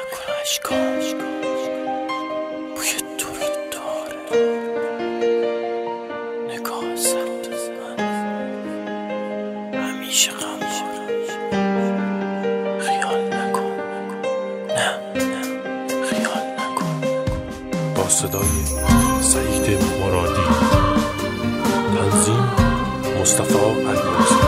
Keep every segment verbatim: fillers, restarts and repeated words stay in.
نکنه اشکاش بوی تو رو داره، نگاه سمت من همیشه غم داره. خیال نکن، نه خیال نکن. با صدای سعید مرادی، تنظیم مصطفی الماسی.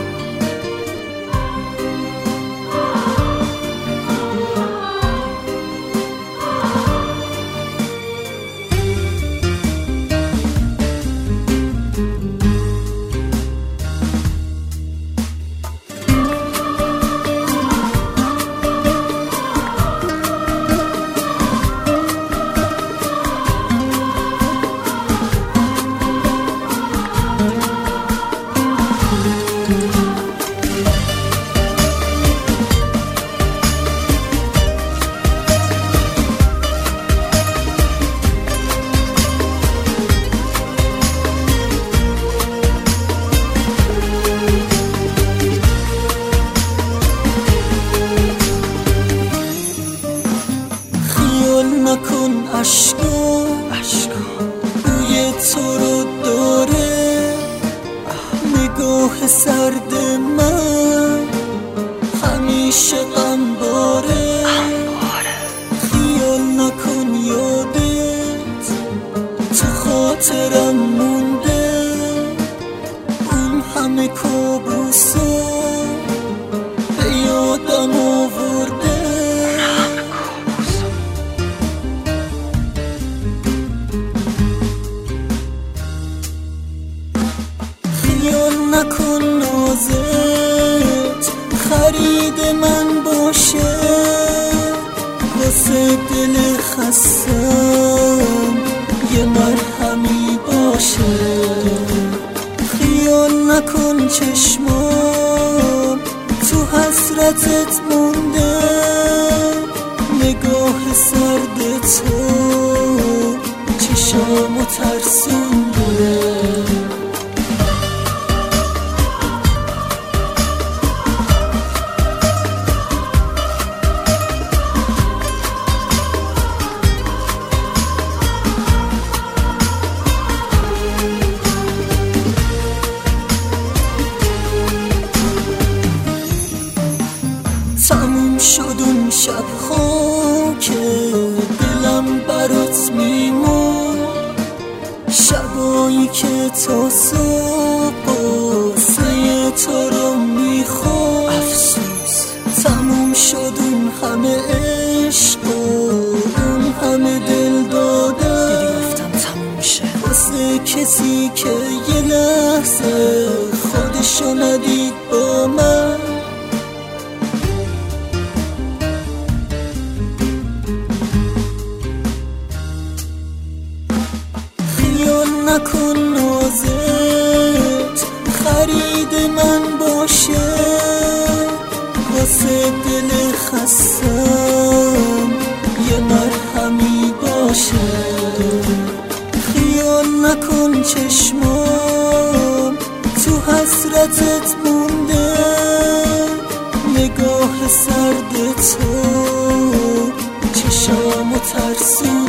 نکن عشقا بوی تو رو داره، نگاه سرد من همیشه غم باره. خیال نکن یادت تو خاطرم مونده، اون همه کابوسا به یادم آورده. خیال نکن نازت خرید من باشه، واسه دل خستم یه مرهمی باشه. خیال نکن چشمام تو حسرتت مونده، نگاه سرد تو چشامو ترسونده. تموم شد اون شب خاک دلم برات میمون، شبایی که تا صبح قصه تو رو میخوام. افسوس تموم شد اون همه عشق و اون همه دل دادم، دیدی گفتم تموم میشه واسه کسی که یه لحظه خودشو ندید با من. نکن نازت خرید من باشه، واسه دل خستم یه مرهمی باشه. خیال نکن چشمام تو حسرتت مونده، نگاه سرد تو چشامو ترسون.